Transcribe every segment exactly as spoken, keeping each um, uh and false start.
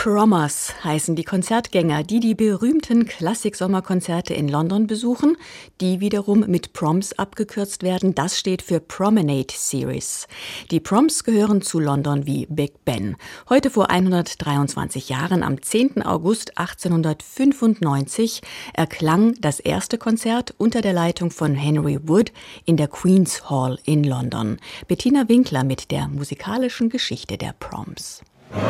Prommers heißen die Konzertgänger, die die berühmten Klassik-Sommerkonzerte in London besuchen, die wiederum mit Proms abgekürzt werden. Das steht für Promenade Series. Die Proms gehören zu London wie Big Ben. Heute vor hundertdreiundzwanzig Jahren, am zehnten August achtzehnhundertfünfundneunzig, erklang das erste Konzert unter der Leitung von Henry Wood in der Queen's Hall in London. Bettina Winkler mit der musikalischen Geschichte der Proms.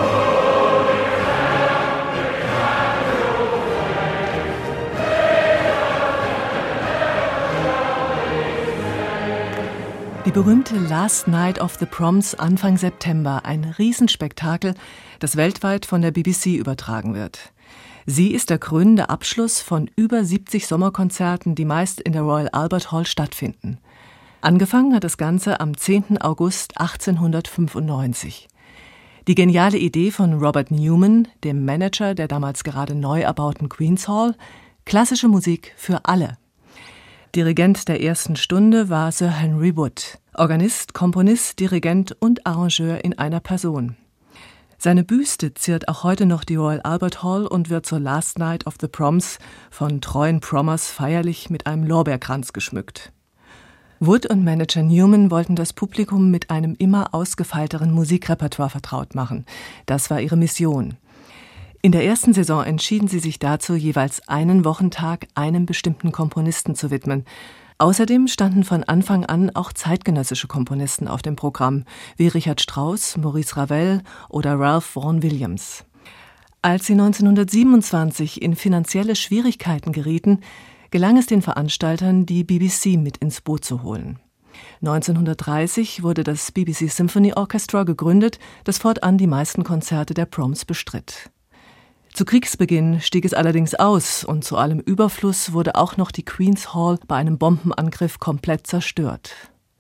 Die berühmte Last Night of the Proms Anfang September, ein Riesenspektakel, das weltweit von der B B C übertragen wird. Sie ist der krönende Abschluss von über siebzig Sommerkonzerten, die meist in der Royal Albert Hall stattfinden. Angefangen hat das Ganze am zehnten August achtzehnhundertfünfundneunzig. Die geniale Idee von Robert Newman, dem Manager der damals gerade neu erbauten Queen's Hall, klassische Musik für alle. Dirigent der ersten Stunde war Sir Henry Wood, Organist, Komponist, Dirigent und Arrangeur in einer Person. Seine Büste ziert auch heute noch die Royal Albert Hall und wird zur Last Night of the Proms von treuen Prommers feierlich mit einem Lorbeerkranz geschmückt. Wood und Manager Newman wollten das Publikum mit einem immer ausgefeilteren Musikrepertoire vertraut machen. Das war ihre Mission. In der ersten Saison entschieden sie sich dazu, jeweils einen Wochentag einem bestimmten Komponisten zu widmen. Außerdem standen von Anfang an auch zeitgenössische Komponisten auf dem Programm, wie Richard Strauss, Maurice Ravel oder Ralph Vaughan Williams. Als sie neunzehnhundertsiebenundzwanzig in finanzielle Schwierigkeiten gerieten, gelang es den Veranstaltern, die B B C mit ins Boot zu holen. neunzehnhundertdreißig wurde das B B C Symphony Orchestra gegründet, das fortan die meisten Konzerte der Proms bestritt. Zu Kriegsbeginn stieg es allerdings aus und zu allem Überfluss wurde auch noch die Queen's Hall bei einem Bombenangriff komplett zerstört.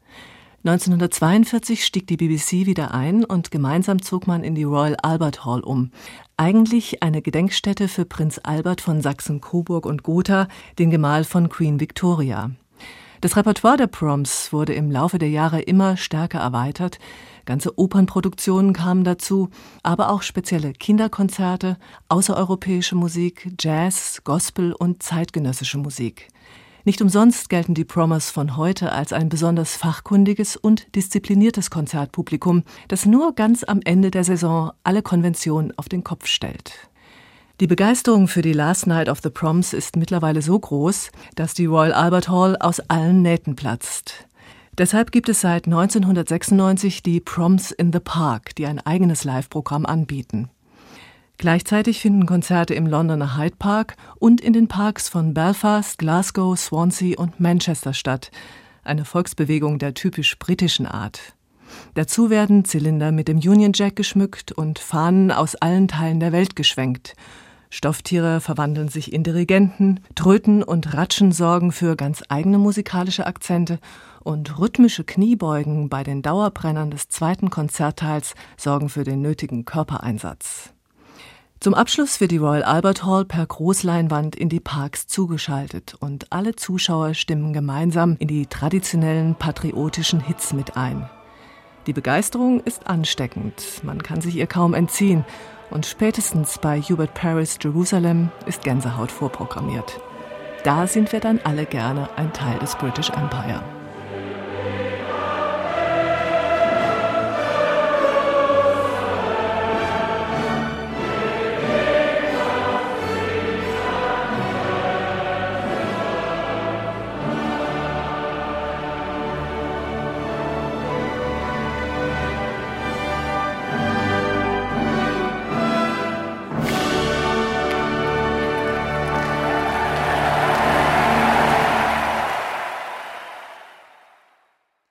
neunzehnhundertzweiundvierzig stieg die B B C wieder ein und gemeinsam zog man in die Royal Albert Hall um. Eigentlich eine Gedenkstätte für Prinz Albert von Sachsen-Coburg und Gotha, den Gemahl von Queen Victoria. Das Repertoire der Proms wurde im Laufe der Jahre immer stärker erweitert. Ganze Opernproduktionen kamen dazu, aber auch spezielle Kinderkonzerte, außereuropäische Musik, Jazz, Gospel und zeitgenössische Musik. Nicht umsonst gelten die Prommers von heute als ein besonders fachkundiges und diszipliniertes Konzertpublikum, das nur ganz am Ende der Saison alle Konventionen auf den Kopf stellt. Die Begeisterung für die Last Night of the Proms ist mittlerweile so groß, dass die Royal Albert Hall aus allen Nähten platzt. Deshalb gibt es seit neunzehnhundertsechsundneunzig die Proms in the Park, die ein eigenes Live-Programm anbieten. Gleichzeitig finden Konzerte im Londoner Hyde Park und in den Parks von Belfast, Glasgow, Swansea und Manchester statt. Eine Volksbewegung der typisch britischen Art. Dazu werden Zylinder mit dem Union Jack geschmückt und Fahnen aus allen Teilen der Welt geschwenkt. Stofftiere verwandeln sich in Dirigenten, Tröten und Ratschen sorgen für ganz eigene musikalische Akzente und rhythmische Kniebeugen bei den Dauerbrennern des zweiten Konzertteils sorgen für den nötigen Körpereinsatz. Zum Abschluss wird die Royal Albert Hall per Großleinwand in die Parks zugeschaltet und alle Zuschauer stimmen gemeinsam in die traditionellen patriotischen Hits mit ein. Die Begeisterung ist ansteckend, man kann sich ihr kaum entziehen und spätestens bei Hubert Parry's Jerusalem ist Gänsehaut vorprogrammiert. Da sind wir dann alle gerne ein Teil des British Empire.